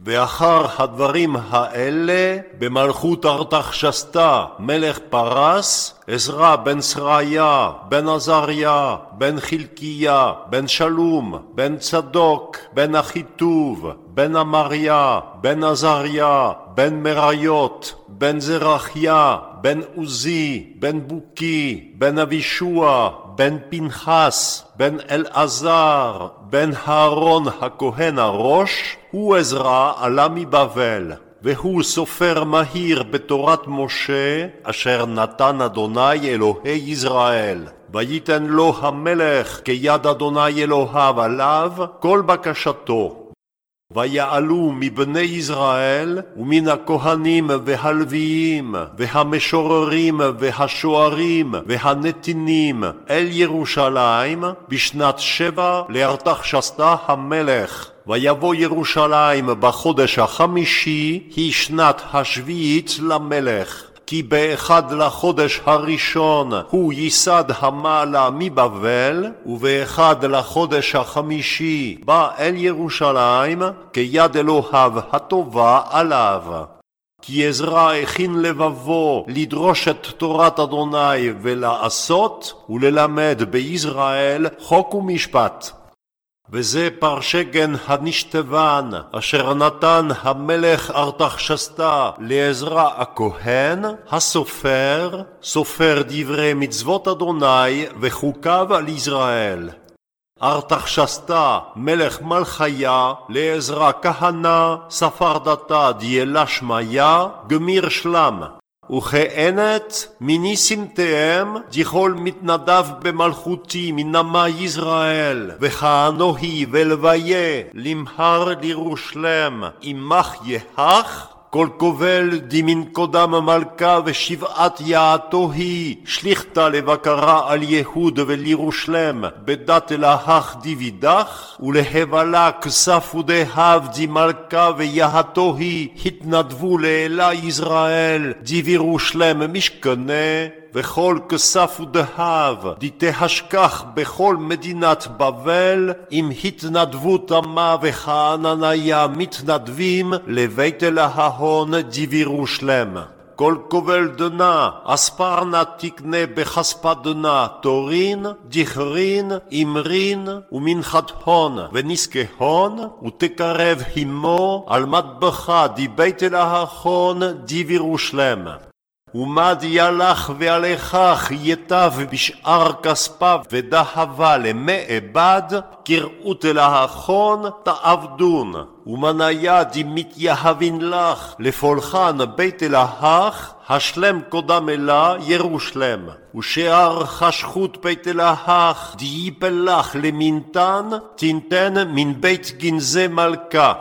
ואחר הדברים האלה במלכות ארתחשסתא מלך פרס, עזרא בן סריה בן עזריה בן חלקיה בן שלום בן צדוק בן אחיטוב בן אמריה בן עזריה בן מריות בן זרחיה בן עוזי בן בוקי בן אבישוע בן פנחס בן אלעזר בן אהרון הכהן הראש, הוא עזרא עלה מבבל, והוא סופר מהיר בתורת משה אשר נתן אדוני אלוהי ישראל. ויתן לו המלך כיד אדוני אלוהיו עליו כל בקשתו. ויעלו מבני ישראל ומן הכהנים והלוויים והמשוררים והשוערים והנתינים אל ירושלים בשנת 7 לארתחשסתא המלך. ויבוא ירושלים בחודש החמישי, היא שנת השביעית למלך. כי באחד לחודש הראשון הוא ייסד המעלה מבבל, ובאחד לחודש החמישי בא אל ירושלים כיד אלוהיו הטובה עליו. כי עזרא הכין לבבו לדרוש את תורת אדוני ולעשות וללמד בישראל חוק ומשפט. וזה פרשגן הנשתבן אשר נתן המלך ארתחשסתא לעזרא הכהן הסופר, סופר דברי מצוות אדוני וחוקיו על ישראל. ארתחשסתא מלך מלכיה לעזרא כהנא ספרדתא דיילה שמיה גמיר שלם. וכענת מניסימתיהם דיכול מתנדב במלכותי מנמה ישראל, וכהנוהי ולוויה למהר לירושלם עמך יהך, כל כובל דמין קודם מלכה ושבעת יעתו היא, שליחתה לבקרה על יהוד ולירושלם בדת אלהך דיבידך, ולהבלה כסף ודהב די מלכה ויעתו היא, התנדבו לאלה ישראל דיבירושלם משכנה, וכל כסף ודהב דתהשכח בכל מדינת בבל, עם התנדבות עמה וכענניה מתנדבים לבית אלהון דיבירושלם. כל כובל דנה אספרנה תקנה בכספה דנה תורין, דיכרין, אמרין ומנחת הון ונזקה הון, ותקרב הימו על מטבחה די בית אלהון דיבירושלם. ומד ילך ועליכך יטב בשאר כספיו ודהבה למעבד, כראות אלהכון תעבדון. ומניה דמתייהבין לך לפולחן בית אלהך, השלם קודם אלה ירושלם. ושאר חשכות בית אלהך דייפל לך למינתן, תינתן מן בית גנזי מלכה.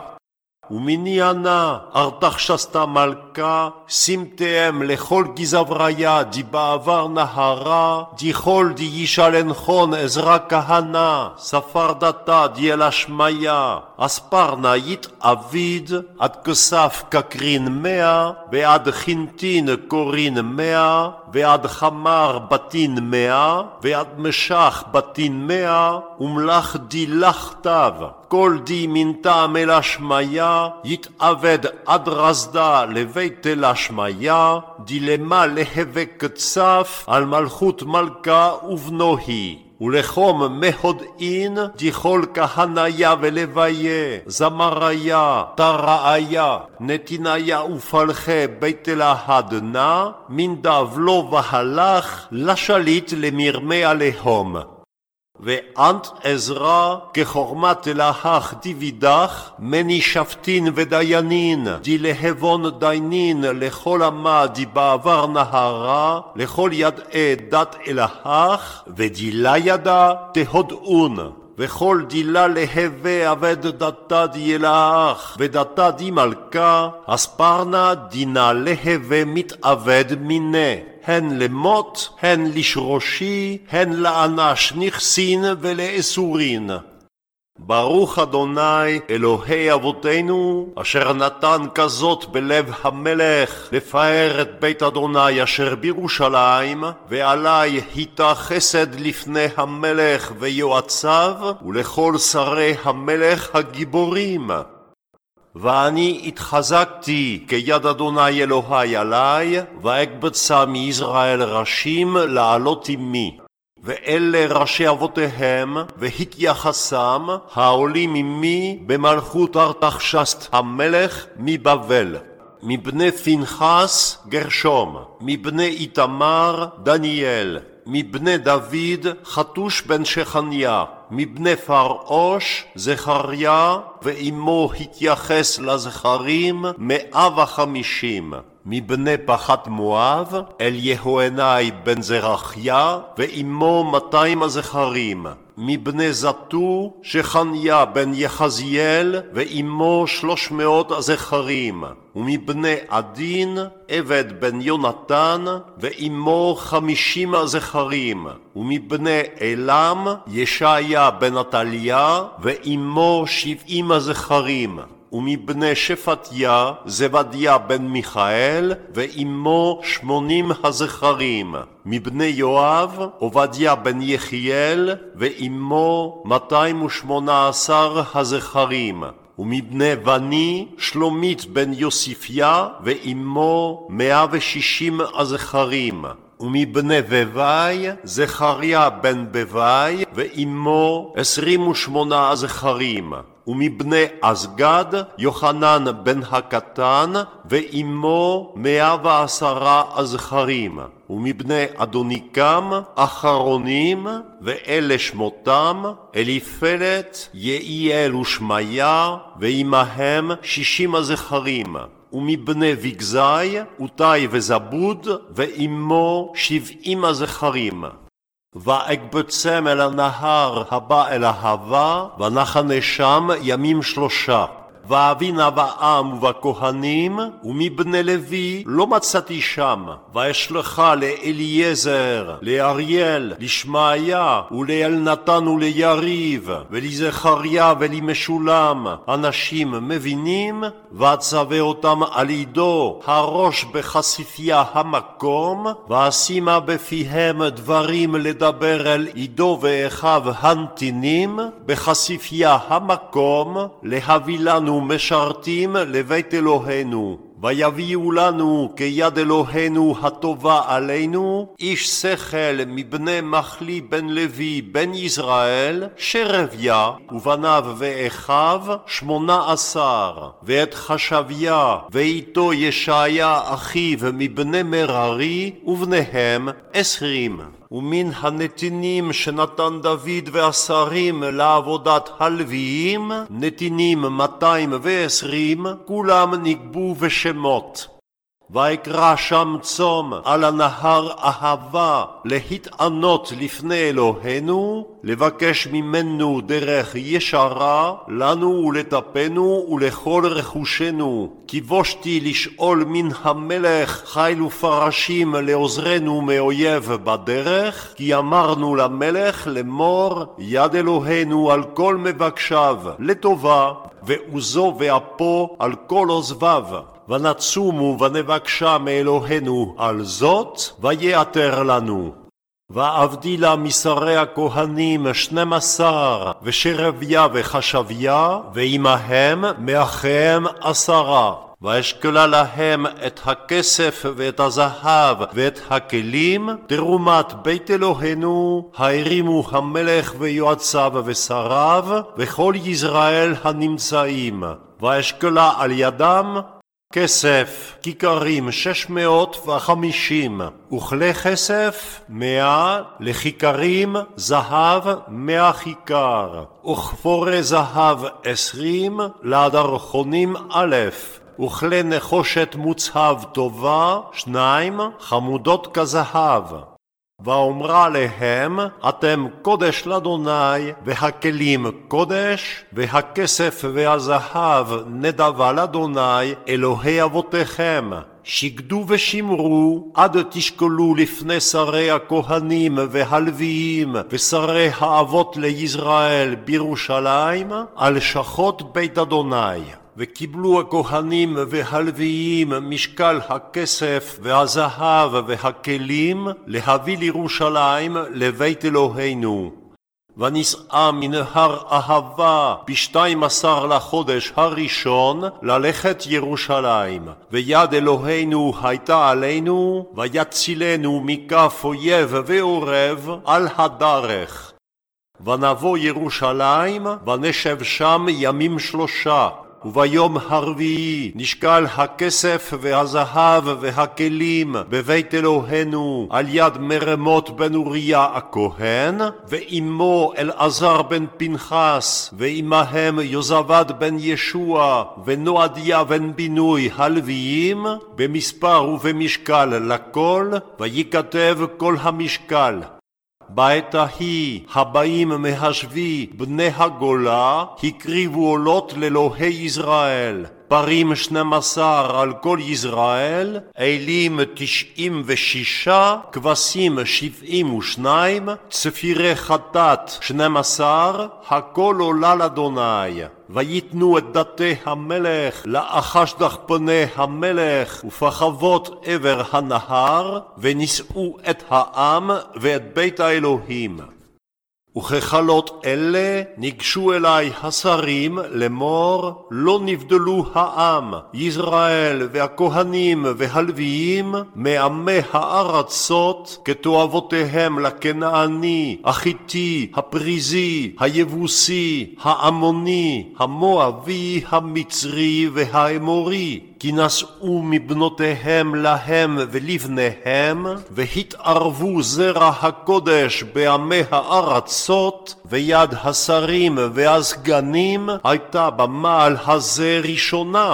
ומניינה ארתחשסתא מלכה שימתיהם לכל גזבריה די בעבר נהרה, דיכול די ישלנחון עזרא כהנא ספרדתא דיילה שמיה, אספרנה יתעביד עד כסף כקרין 100, ועד חינטין קורין 100, ועד חמר בתין 100, ועד משך בתין 100, ומלך די לחתיו. כל די מינתם אל השמיה יתעבד עד רזדה לבית אל השמיה, דילמה להווה קצף על מלכות מלכה ובנוהי. ולחום מהודעין דיכול כהניה ולוויה, זמריה, תרעיה, נתיניה ופלחי בית אלהדנה, מנדב לו והלך לשליט למרמי עליהם. ואנט עזרא כחורמת אלהך דיבידך, מני שפטין ודיינין, די להבון דיינין לכל עמה די בעבר נהרה, לכל ידעי דת אלהך, ודילה ידה תהודעון. וכל דילה להווה עבד דתה די אלהך, ודתה די מלכה, אספרנה דינה להווה מתעבד מיני. הן למות, הן לשרושי, הן לאנש נכסין ולאסורין. ברוך אדוני אלוהי אבותינו, אשר נתן כזאת בלב המלך לפאר את בית אדוני אשר בירושלים, ועלי היטה חסד לפני המלך ויועציו, ולכל שרי המלך הגיבורים. ואני התחזקתי כיד אדוני אלוהי עלי, ואקבצה מישראל ראשים לעלות עמי. ואלה ראשי אבותיהם והתייחסם העולים עמי במלכות ארתחשסט המלך מבבל. מבני פנחס גרשום, מבני איתמר דניאל, מבני דוד חתוש בן שכניה, מבני פרעוש זכריה, ואמו התייחס לזכרים 150. מבני פחת מואב אליהואנאי בן זרחיה, ואמו 200 הזכרים. מבני זתו שכניה בן יחזיאל, ואמו 300 הזכרים. ומבני עדין עבד בן יונתן, ואמו 50 הזכרים. ומבני אלם ישעיה בן עתליה, ואמו 70 הזכרים. ומבני שפטיה זבדיה בן מיכאל, ואמו 80 הזכרים. מבני יואב עובדיה בן יחיאל, ואמו 218 הזכרים. ומבני בני שלומית בן יוסיפיה, ואמו 160 הזכרים. ומבני בבי זכריה בן בבי, ואמו 28 הזכרים. ומבני אזגד יוחנן בן הקטן, ואמו 110 הזכרים. ומבני אדוניקם אחרונים, ואלה שמותם אליפלת, יעיאל ושמיה, ועמהם 60 הזכרים. ומבני בגזי אותי וזבוד, ועמו 70 הזכרים. ואקבצם אל הנהר הבא אל ההבה, ונחנה שם ימים 3. ואבינה בעם ובכהנים, ומבני לוי לא מצאתי שם. ואשלחה לאליעזר, לאריאל, לשמעיה, ולאלנתן וליריב, ולזכריה ולמשולם, אנשים מבינים, ואצווה אותם על עידו, הראש בחשיפיה המקום, ואשימה בפיהם דברים לדבר אל עידו ואחיו הנתינים, בחשיפיה המקום, להביא לנו משרתים לבית אלוהינו. ויביאו לנו כיד אלוהינו הטובה עלינו, איש שכל מבני מחלי בן לוי בן ישראל, שרביה, ובניו ואחיו 18, ואת חשביה, ואיתו ישעיה אחיו מבני מררי, ובניהם 20. ומן הנתינים שנתן דוד והשרים לעבודת הלוויים, נתינים 220, כולם נקבו בשמות. ויקרא שם צום על הנהר אהבה, להתענות לפני אלוהינו, לבקש ממנו דרך ישרה, לנו ולטפנו ולכל רכושנו. כי בושתי לשאול מן המלך חיל ופרשים לעוזרנו מאויב בדרך, כי אמרנו למלך לאמור, יד אלוהינו על כל מבקשיו לטובה, ועוזו ואפו על כל עוזביו. ונצומו ונבקשה מאלוהינו על זאת, ויעתר לנו. ואבדילה משרי הכהנים 12, ושרביה וחשביה, ועמהם מאחיהם 10. ואשכלה להם את הכסף ואת הזהב ואת הכלים, תרומת בית אלוהינו, הרימו המלך ויועציו ושריו, וכל ישראל הנמצאים. ואשכלה על ידם כסף, כיכרים 650, וכלי כסף 100, לכיכרים זהב 100 כיכר, וכפורי זהב 20, לדרכונים א', וכלי נחושת מוצהב טובה 2, חמודות כזהב. ואומרה להם, אתם קודש לאדוני, והכלים קודש, והכסף והזהב נדבה לאדוני, אלוהי אבותיכם. שקדו ושמרו, עד תשקלו לפני שרי הכהנים והלוויים, ושרי האבות לישראל בירושלים, על שחות בית אדוני. וקיבלו הכהנים והלוויים משקל הכסף והזהב והכלים להביא לירושלים לבית אלוהינו. ונסעה מנהר אהבה ב-12 לחודש הראשון ללכת ירושלים. ויד אלוהינו הייתה עלינו, ויצילנו מכף אויב ועורב על הדרך. ונבוא ירושלים, ונשב שם ימים 3. וביום הרביעי נשקל הכסף והזהב והכלים בבית אלוהינו על יד מרמות בן אוריה הכהן, ועמו אלעזר בן פנחס, ועמהם יוזבד בן ישוע ונועדיה בן בינוי הלוויים, במספר ובמשקל לכל, ויכתב כל המשקל. בעת ההיא הבאים מהשבי בני הגולה הקריבו עולות לאלוהי ישראל, פרים 12 על כל ישראל, אלים 96, כבשים 72, צפירי חטאת 12, הכל עולה לאדוני. ויתנו את דתי המלך לאחשדך פני המלך ופחבות עבר הנהר, ונישאו את העם ואת בית האלוהים. וככלות אלה ניגשו אלי השרים לאמור, לא נבדלו העם, ישראל והכהנים והלוויים, מעמי הארצות, כתועבותיהם לכנעני, החיתי, הפריזי, היבוסי, העמוני, המואבי, המצרי והאמורי. כי נשאו מבנותיהם להם ולבניהם, והתערבו זרע הקודש בעמי הארצות, ויד השרים והסגנים הייתה במעל הזה ראשונה.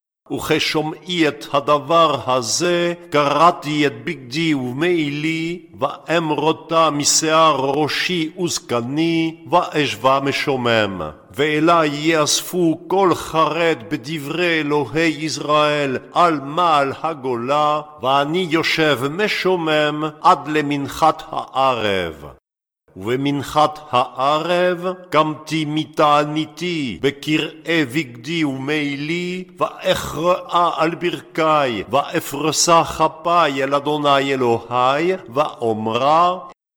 וכשומעי את הדבר הזה, קרעתי את בגדי ומעילי, ואמרותה משיער ראשי וזקני, ואשבה משומם. ואלי יאספו כל חרד בדברי אלוהי ישראל על מעל הגולה, ואני יושב משומם עד למנחת הערב. ובמנחת הערב קמתי מתעניתי בקרעי בגדי ומעילי, ואכרעה על ברכי, ואפרסה כפיי אל אדוני אלוהי, ואומרה,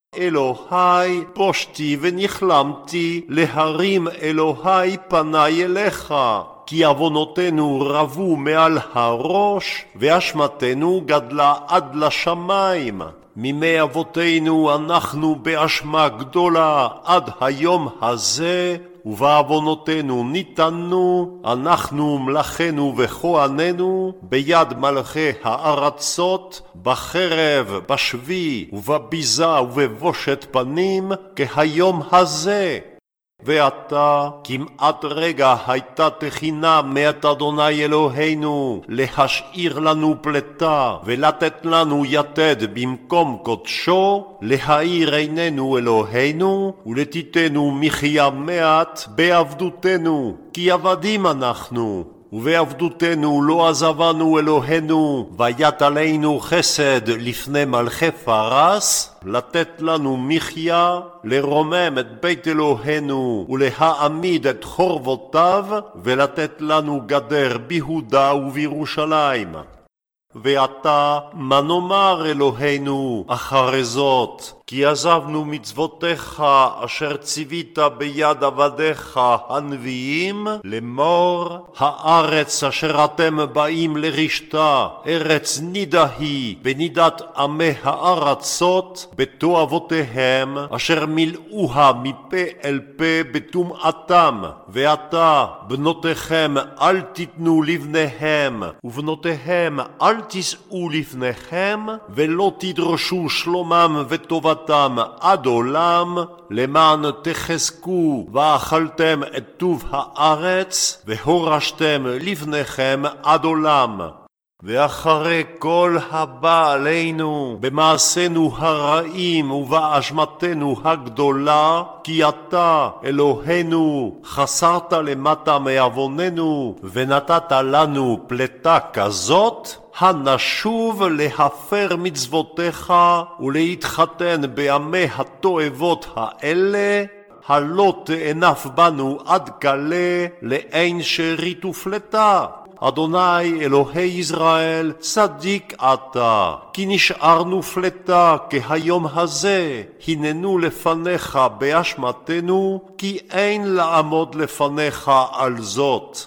אלוהי, פושתי ונכלמתי, להרים אלוהי פניי אליך. כי עוונותינו רבו מעל הראש, ואשמתנו גדלה עד לשמיים. מימי אבותינו אנחנו באשמה גדולה עד היום הזה, ובעוונותינו ניתנו, אנחנו מלכנו וכהננו, ביד מלכי הארצות, בחרב, בשבי, ובביזה ובבושת פנים, כהיום הזה. ועתה כמעט רגע הייתה תחינה מאת אדוני אלוהינו להשאיר לנו פלטה ולתת לנו יתד במקום קודשו, להאיר עינינו אלוהינו ולתיתנו מחיה מעט בעבדותנו, כי עבדים אנחנו. ובעבדותנו לא עזבנו אלוהינו, וית עלינו חסד לפני מלכי פרס, לתת לנו מחיה, לרומם את בית אלוהינו ולהעמיד את חורבותיו, ולתת לנו גדר ביהודה ובירושלים. ועתה מה נאמר אלוהינו אחרי זאת? כי עזבנו מצוותיך אשר ציווית ביד עבדיך הנביאים, לאמור, הארץ אשר אתם באים לרשתה, ארץ נידה היא, ונידת עמי הארצות, בתועבותיהם, אשר מילאוה מפה אל פה בטומאתם. ועתה בנותיכם אל תיתנו לבניהם, ובנותיהם אל תישאו לפניכם, ולא תדרשו שלומם וטובתם עד עולם, למען תחזקו ואכלתם את טוב הארץ, והורשתם לבניכם עד עולם. ואחרי כל הבא עלינו במעשינו הרעים ובאשמתנו הגדולה, כי אתה אלוהינו חסרת למטה מעווננו ונתת לנו פלטה כזאת, הנשוב להפר מצוותיך ולהתחתן בימי התועבות האלה, הלא תאנף בנו עד כלה לאין שארית ופלטה. אדוני אלוהי ישראל, צדיק אתה, כי נשארנו פלטה כהיום הזה, הננו לפניך באשמתנו, כי אין לעמוד לפניך על זאת.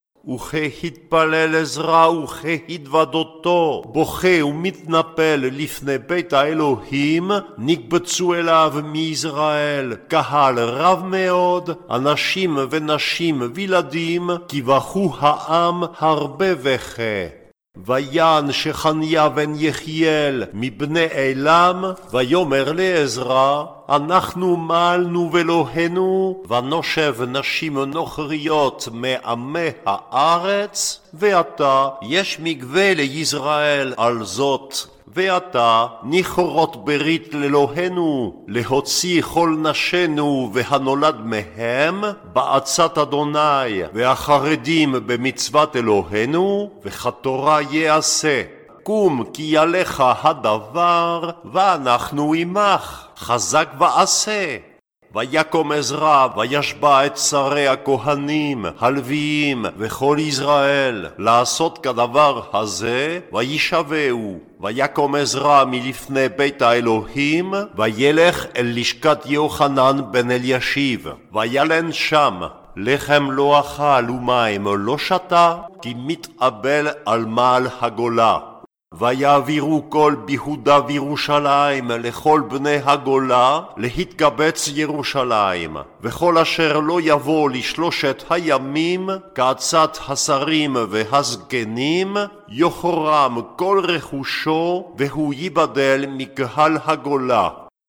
וכהתפלל עזרא וכהתוודותו, בוכה ומתנפל לפני בית האלוהים, נקבצו אליו מישראל קהל רב מאוד, אנשים ונשים וילדים, כי בכו העם הרבה בכה. ויען שחניה בן יחיאל מבני אילם, ויאמר לעזרא, אנחנו מעלנו ואלוהינו, ונושב נשים נוכריות מעמי הארץ, ועתה יש מקווה לישראל על זאת. ועתה נכרות ברית לאלוהינו, להוציא כל נשינו והנולד מהם בעצת אדוני, והחרדים במצוות אלוהינו, וכתורה יעשה. קום כי יעליך הדבר, ואנחנו עמך, חזק ועשה. ויקום עזרא וישבע את שרי הכהנים, הלוויים וכל ישראל לעשות כדבר הזה, וישבעו. ויקום עזרא מלפני בית האלוהים, וילך אל לשכת יוחנן בן אלישיב, וילן שם. לחם לא אכל ומים לא שתה, כי מתאבל על מעל הגולה. ויעבירו כל ביהודה וירושלים לכל בני הגולה להתקבץ ירושלים, וכל אשר לא יבוא לשלושת הימים כעצת השרים והזקנים יחורם כל רכושו, והוא ייבדל מקהל הגולה.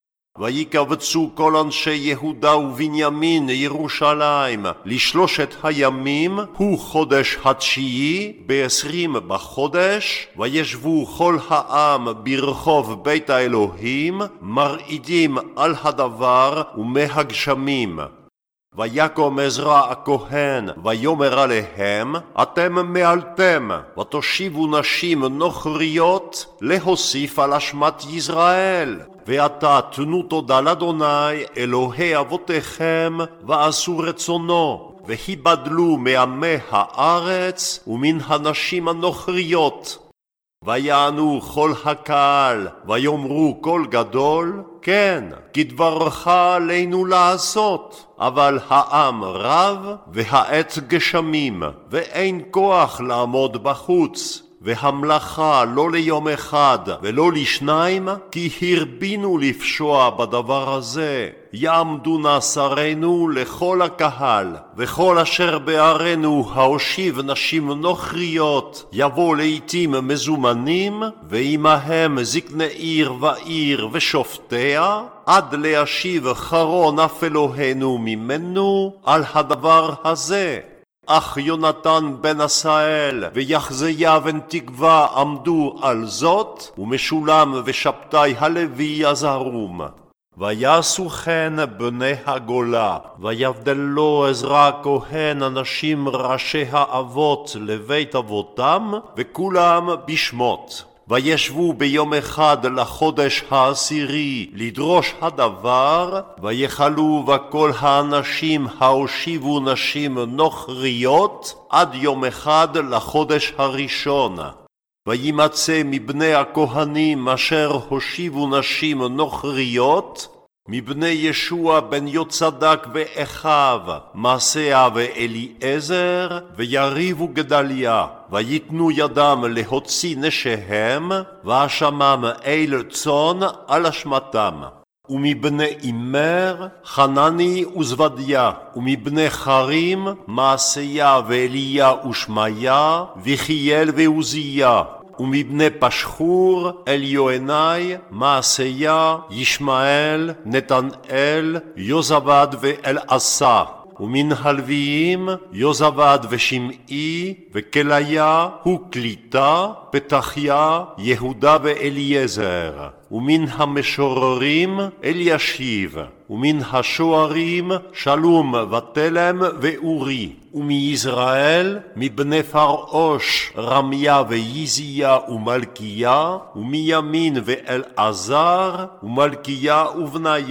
ויקבצו כל אנשי יהודה ובנימין ירושלים לשלושת הימים, הוא חודש התשיעי, ב20 בחודש, וישבו כל העם ברחוב בית האלוהים, מרעידים על הדבר ומהגשמים. ויקום עזרא הכהן ויאמר עליהם, אתם מעלתם, ותושיבו נשים נוכריות להוסיף על אשמת ישראל. ועתה תנו תודה לאדוני אלוהי אבותיכם, ועשו רצונו, והיבדלו מעמי הארץ ומן הנשים הנוכריות. ויענו כל הקהל, ויאמרו קול גדול, כן, כדברך עלינו לעשות. אבל העם רב, והעת גשמים, ואין כוח לעמוד בחוץ. והמלאכה לא ליום אחד ולא לשניים, כי הרבינו לפשוע בדבר הזה. יעמדו נא שרינו לכל הקהל, וכל אשר בערינו ההושיב נשים נוכריות יבוא לעתים מזומנים, ועמהם זקני עיר ועיר ושופטיה, עד להשיב חרון אף אלוהינו ממנו על הדבר הזה. אך יונתן בן עשאל ויחזיה בן תקווה עמדו על זאת, ומשולם ושבתאי הלוי עזרום. ויעשו כן בני הגולה, ויבדלו עזרא הכהן אנשים ראשי האבות לבית אבותם, וכולם בשמות. וישבו ביום אחד לחודש העשירי לדרוש הדבר, ויחלו וכל האנשים ההושיבו נשים נוכריות עד יום אחד לחודש הראשון. וימצא מבני הכהנים אשר הושיבו נשים נוכריות, מבני ישוע בן יוצדק ואחיו, מעשיה ואליעזר, ויריב וגדליה, ויתנו ידם להוציא נשיהם, ואשמם אל צאן על אשמתם. ומבני אימר, חנני וזבדיה, ומבני חרים, מעשיה ואליה ושמיה, וחיאל ועוזיה. ומבני פשחור, אליוענאי, מעשיה, ישמעאל, נתנאל, יוזבד ואלעשה. ומן הלוויים, יוזבד ושמעי, וכליה, הוא קליטה, פתחיה, יהודה ואליעזר. ומן המשוררים, אלישיב. ומן השוערים, שלום ותלם ואורי. ומישראל, מבני פרעוש, רמיה ויזיה ומלכיה, ומימין ואלעזר, ומלכיה ובניה.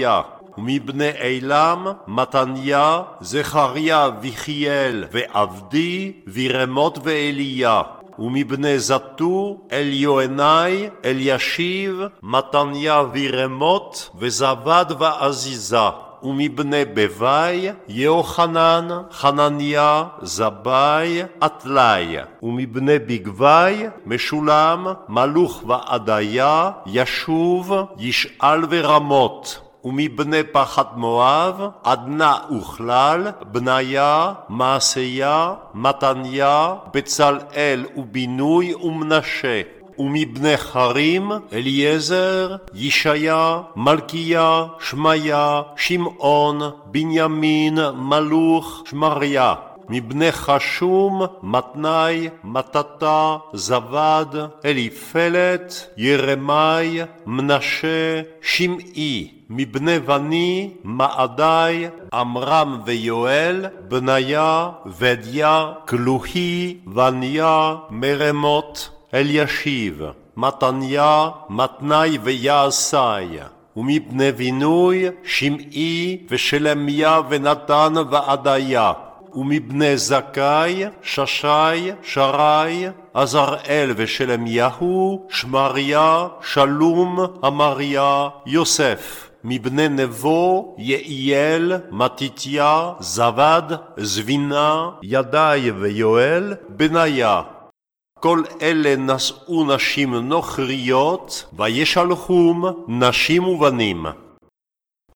ומבני אילם, מתניה, זכריה ויחיאל ועבדי, וירמות ואליה. ומבני זתו, אליוענאי, אלישיב, מתניה וירמות, וזבד ועזיזה. ומבני בבי, יוחנן, חנניה, זבי, עטלי. ומבני בגבי, משולם, מלוך ועדיה, ישוב, ישאל ורמות. ומבני פחת מואב, עדנה וכלל, בניה, מעשיה, מתניה, בצלאל ובינוי ומנשה. ומבני חרים, אליעזר, ישעיה, מלכיה, שמיה, שמעון, בנימין, מלוך, שמריה. מבני חשום, מתני, מטתה, זבד, אליפלת, ירמי, מנשה, שמעי. מבני בני, מעדי, עמרם ויואל, בניה, ודיה, כלוחי, וניה, מרמות, אלישיב, מתניה, מתני ויעשי. ומבני בינוי, שמעי ושלמיה ונתן ועדיה. ומבני זכאי, ששי, שרי, עזראל ושלמיהו, שמריה, שלום, אמריה, יוסף. מבני נבו, יעיאל, מתתיה, זבד, זבינה, ידעי ויואל, בניה. כל אלה נשאו נשים נוכריות, וישלחום נשים ובנים.